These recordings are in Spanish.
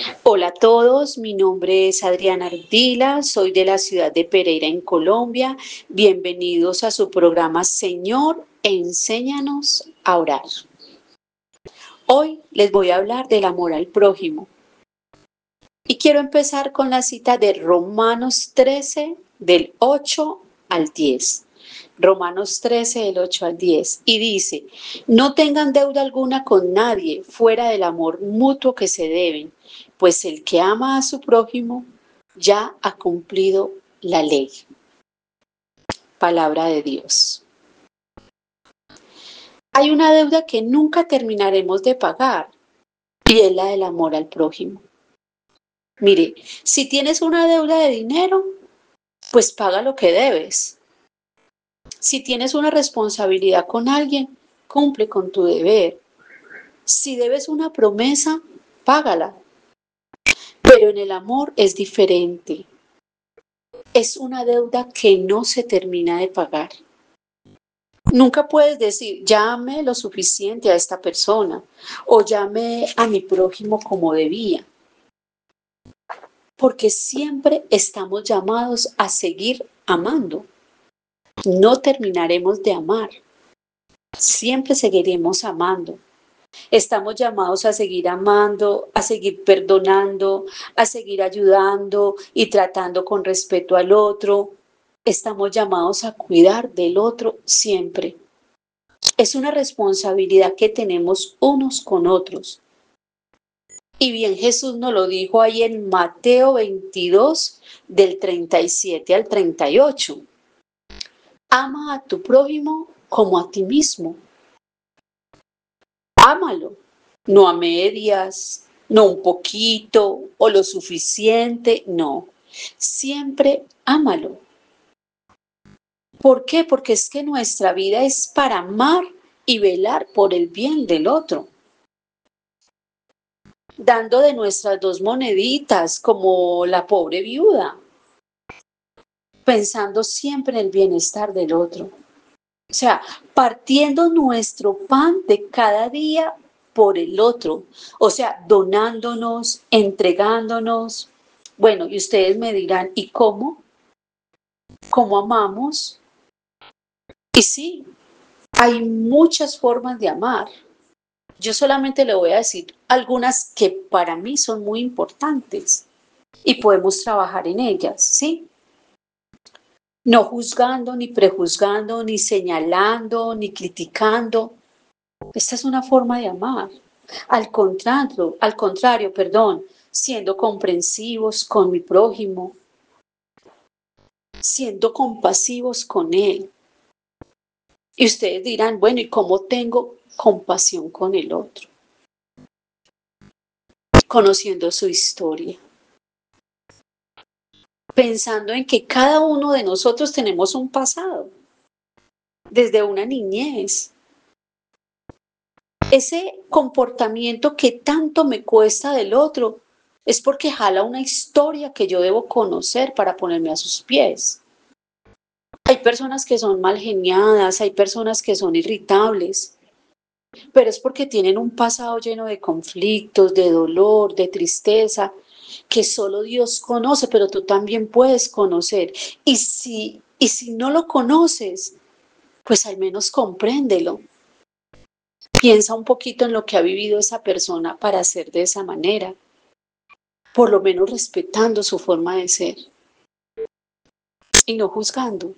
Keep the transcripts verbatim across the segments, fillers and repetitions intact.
Hola a todos, mi nombre es Adriana Ardila, soy de la ciudad de Pereira en Colombia. Bienvenidos a su programa Señor, enséñanos a orar. Hoy les voy a hablar del amor al prójimo. Y quiero empezar con la cita de Romanos trece, del ocho al diez. Romanos trece, del ocho al diez. Y dice, no tengan deuda alguna con nadie fuera del amor mutuo que se deben, pues el que ama a su prójimo ya ha cumplido la ley. Palabra de Dios. Hay una deuda que nunca terminaremos de pagar y es la del amor al prójimo. Mire, si tienes una deuda de dinero, pues paga lo que debes. Si tienes una responsabilidad con alguien, cumple con tu deber. Si debes una promesa, págala. Pero en el amor es diferente. Es una deuda que no se termina de pagar. Nunca puedes decir, ya amé lo suficiente a esta persona o ya amé a mi prójimo como debía. Porque siempre estamos llamados a seguir amando. No terminaremos de amar. Siempre seguiremos amando. Estamos llamados a seguir amando, a seguir perdonando, a seguir ayudando y tratando con respeto al otro. Estamos llamados a cuidar del otro siempre. Es una responsabilidad que tenemos unos con otros. Y bien Jesús nos lo dijo ahí en Mateo veintidós, del treinta y siete al treinta y ocho. Ama a tu prójimo como a ti mismo. Ámalo, no a medias, no un poquito o lo suficiente, no. Siempre ámalo. ¿Por qué? Porque es que nuestra vida es para amar y velar por el bien del otro. Dando de nuestras dos moneditas como la pobre viuda. Pensando siempre en el bienestar del otro. O sea, partiendo nuestro pan de cada día por el otro. O sea, donándonos, entregándonos. Bueno, y ustedes me dirán, ¿y cómo? ¿Cómo amamos? Y sí, hay muchas formas de amar. Yo solamente le voy a decir algunas que para mí son muy importantes y podemos trabajar en ellas, ¿sí? No juzgando, ni prejuzgando, ni señalando, ni criticando. Esta es una forma de amar. Al contrario, al contrario, perdón, siendo comprensivos con mi prójimo, siendo compasivos con él. Y ustedes dirán, bueno, ¿y cómo tengo compasión con el otro? Conociendo su historia. Pensando en que cada uno de nosotros tenemos un pasado, desde una niñez. Ese comportamiento que tanto me cuesta del otro es porque jala una historia que yo debo conocer para ponerme a sus pies. Hay personas que son mal geniadas, hay personas que son irritables, pero es porque tienen un pasado lleno de conflictos, de dolor, de tristeza, que solo Dios conoce, pero tú también puedes conocer. Y si, y si no lo conoces, pues al menos compréndelo. Piensa un poquito en lo que ha vivido esa persona para ser de esa manera, por lo menos respetando su forma de ser y no juzgando.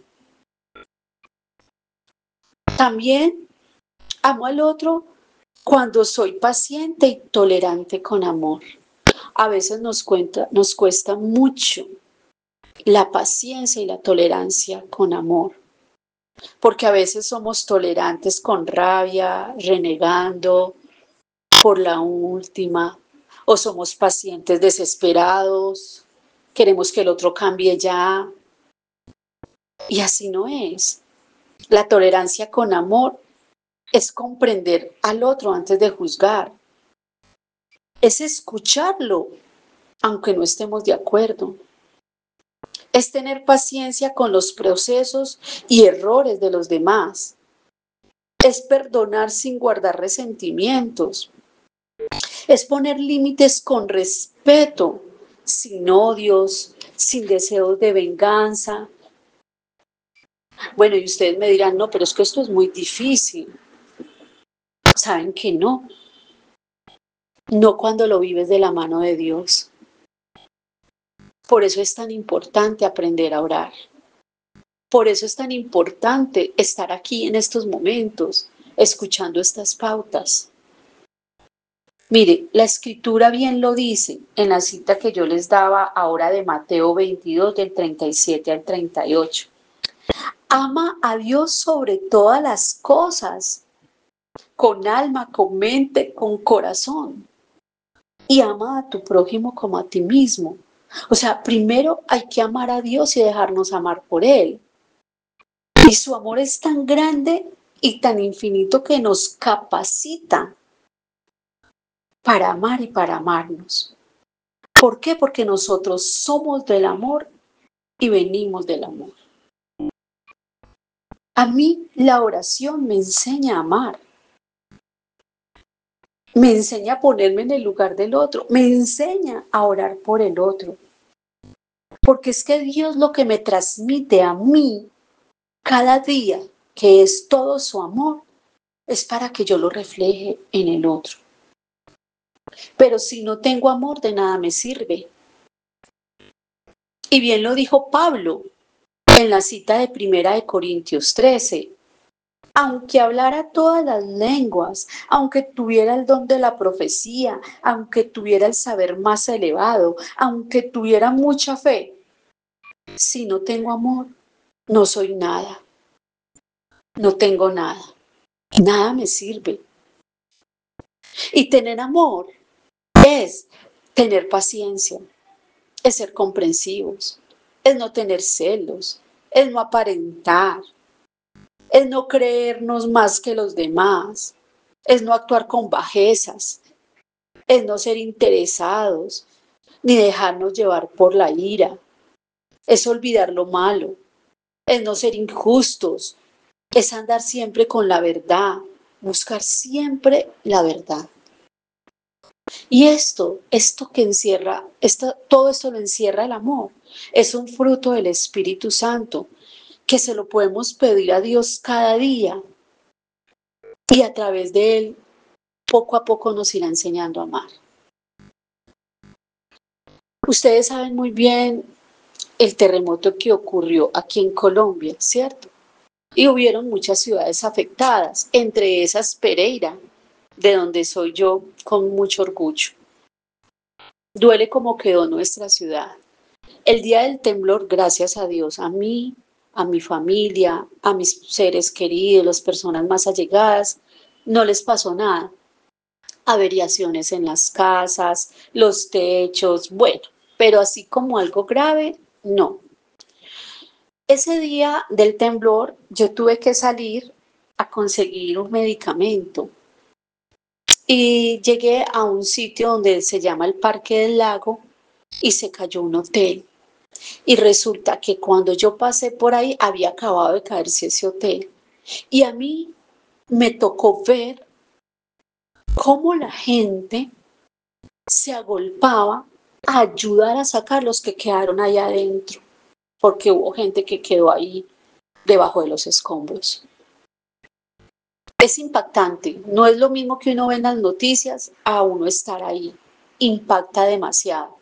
También amo al otro cuando soy paciente y tolerante con amor. A veces nos, cuenta, nos cuesta mucho la paciencia y la tolerancia con amor, porque a veces somos tolerantes con rabia, renegando por la última, o somos pacientes desesperados, queremos que el otro cambie ya, y así no es. La tolerancia con amor es comprender al otro antes de juzgar, es escucharlo, aunque no estemos de acuerdo. Es tener paciencia con los procesos y errores de los demás. Es perdonar sin guardar resentimientos. Es poner límites con respeto, sin odios, sin deseos de venganza. Bueno, y ustedes me dirán, no, pero es que esto es muy difícil. ¿Saben que no? No cuando lo vives de la mano de Dios. Por eso es tan importante aprender a orar. Por eso es tan importante estar aquí en estos momentos, escuchando estas pautas. Mire, la escritura bien lo dice en la cita que yo les daba ahora de Mateo veintidós, del treinta y siete al treinta y ocho. Ama a Dios sobre todas las cosas, con alma, con mente, con corazón. Y ama a tu prójimo como a ti mismo. O sea, primero hay que amar a Dios y dejarnos amar por Él. Y su amor es tan grande y tan infinito que nos capacita para amar y para amarnos. ¿Por qué? Porque nosotros somos del amor y venimos del amor. A mí la oración me enseña a amar. Me enseña a ponerme en el lugar del otro. Me enseña a orar por el otro. Porque es que Dios lo que me transmite a mí cada día, que es todo su amor, es para que yo lo refleje en el otro. Pero si no tengo amor, de nada me sirve. Y bien lo dijo Pablo en la cita de Primera de Corintios trece. Aunque hablara todas las lenguas, aunque tuviera el don de la profecía, aunque tuviera el saber más elevado, aunque tuviera mucha fe, si no tengo amor, no soy nada. No tengo nada. Nada me sirve. Y tener amor es tener paciencia, es ser comprensivos, es no tener celos, es no aparentar, es no creernos más que los demás, es no actuar con bajezas, es no ser interesados, ni dejarnos llevar por la ira, es olvidar lo malo, es no ser injustos, es andar siempre con la verdad, buscar siempre la verdad. Y esto, esto que encierra, esto, todo esto lo encierra el amor. Es un fruto del Espíritu Santo que se lo podemos pedir a Dios cada día y a través de él poco a poco nos irá enseñando a amar. Ustedes saben muy bien el terremoto que ocurrió aquí en Colombia, ¿cierto? Y hubieron muchas ciudades afectadas, entre esas Pereira, de donde soy yo con mucho orgullo. Duele como quedó nuestra ciudad. El día del temblor, gracias a Dios, a mí, a mi familia, a mis seres queridos, las personas más allegadas, no les pasó nada. Averiaciones en las casas, los techos, bueno, pero así como algo grave, no. Ese día del temblor yo tuve que salir a conseguir un medicamento y llegué a un sitio donde se llama el Parque del Lago y se cayó un hotel. Y resulta que cuando yo pasé por ahí había acabado de caerse ese hotel. Y a mí me tocó ver cómo la gente se agolpaba a ayudar a sacar los que quedaron ahí adentro, porque hubo gente que quedó ahí debajo de los escombros. Es impactante, no es lo mismo que uno ve en las noticias a uno estar ahí, impacta demasiado.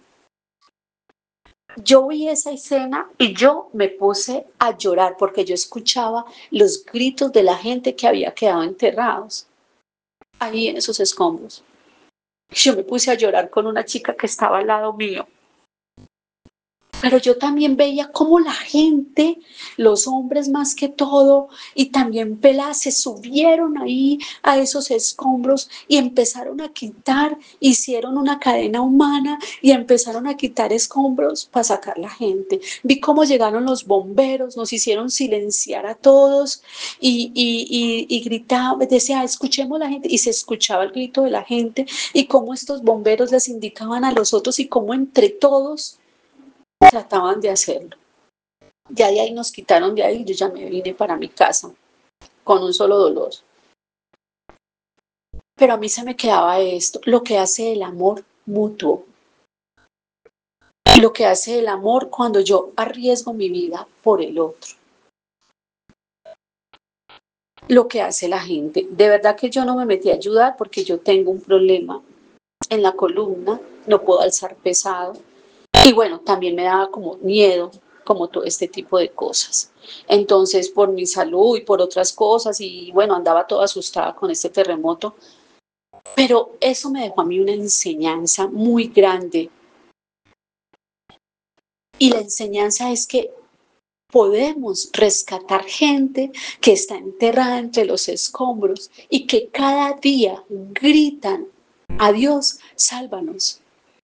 Yo vi esa escena y yo me puse a llorar porque yo escuchaba los gritos de la gente que había quedado enterrados ahí en esos escombros. Yo me puse a llorar con una chica que estaba al lado mío. Pero yo también veía cómo la gente, los hombres más que todo, y también peladas, se subieron ahí a esos escombros y empezaron a quitar, hicieron una cadena humana y empezaron a quitar escombros para sacar la gente. Vi cómo llegaron los bomberos, nos hicieron silenciar a todos y, y, y, y gritaban, decía, escuchemos la gente, y se escuchaba el grito de la gente y cómo estos bomberos les indicaban a los otros y cómo entre todos trataban de hacerlo. Ya de ahí nos quitaron de ahí, yo ya me vine para mi casa con un solo dolor. Pero a mí se me quedaba esto, lo que hace el amor mutuo, lo que hace el amor cuando yo arriesgo mi vida por el otro, lo que hace la gente. De verdad que yo no me metí a ayudar porque yo tengo un problema en la columna, no puedo alzar pesado. Y bueno, también me daba como miedo, como todo este tipo de cosas. Entonces, por mi salud y por otras cosas, y bueno, andaba toda asustada con este terremoto, pero eso me dejó a mí una enseñanza muy grande. Y la enseñanza es que podemos rescatar gente que está enterrada entre los escombros y que cada día gritan, a Dios, sálvanos.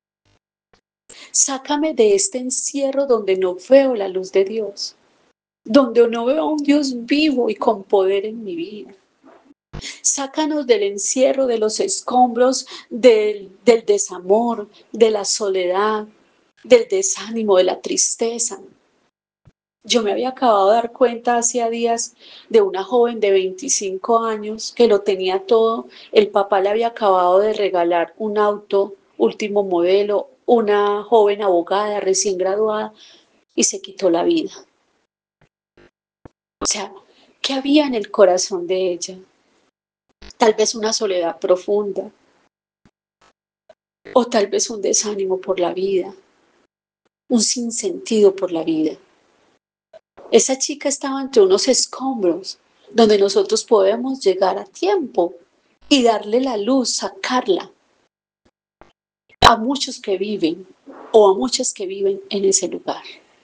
Sácame de este encierro donde no veo la luz de Dios, donde no veo a un Dios vivo y con poder en mi vida. Sácanos del encierro, de los escombros, del, del desamor, de la soledad, del desánimo, de la tristeza. Yo me había acabado de dar cuenta hacía días de una joven de veinticinco años que lo tenía todo. El papá le había acabado de regalar un auto último modelo, una joven abogada recién graduada, y se quitó la vida. O sea, ¿qué había en el corazón de ella? Tal vez una soledad profunda, o tal vez un desánimo por la vida, un sinsentido por la vida. Esa chica estaba entre unos escombros donde nosotros podemos llegar a tiempo y darle la luz, sacarla a muchos que viven o a muchas que viven en ese lugar.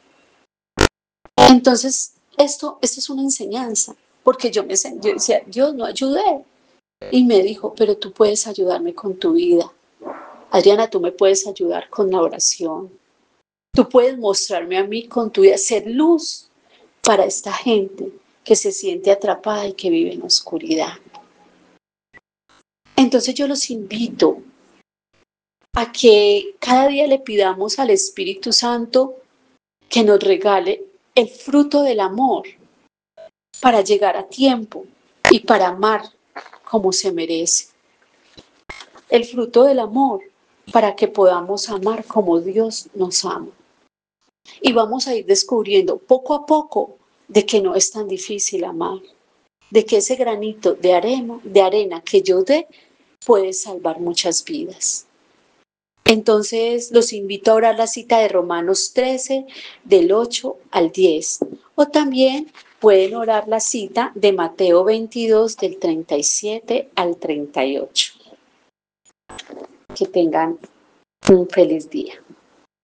Entonces, esto, esto es una enseñanza, porque yo me yo decía, Dios, no ayudé. Y me dijo, pero tú puedes ayudarme con tu vida. Adriana, tú me puedes ayudar con la oración. Tú puedes mostrarme a mí con tu vida, ser luz para esta gente que se siente atrapada y que vive en oscuridad. Entonces yo los invito a que cada día le pidamos al Espíritu Santo que nos regale el fruto del amor para llegar a tiempo y para amar como se merece. El fruto del amor para que podamos amar como Dios nos ama. Y vamos a ir descubriendo poco a poco de que no es tan difícil amar, de que ese granito de arena, de arena que yo dé puede salvar muchas vidas. Entonces los invito a orar la cita de Romanos trece, del ocho al diez. O también pueden orar la cita de Mateo veintidós, del treinta y siete al treinta y ocho. Que tengan un feliz día.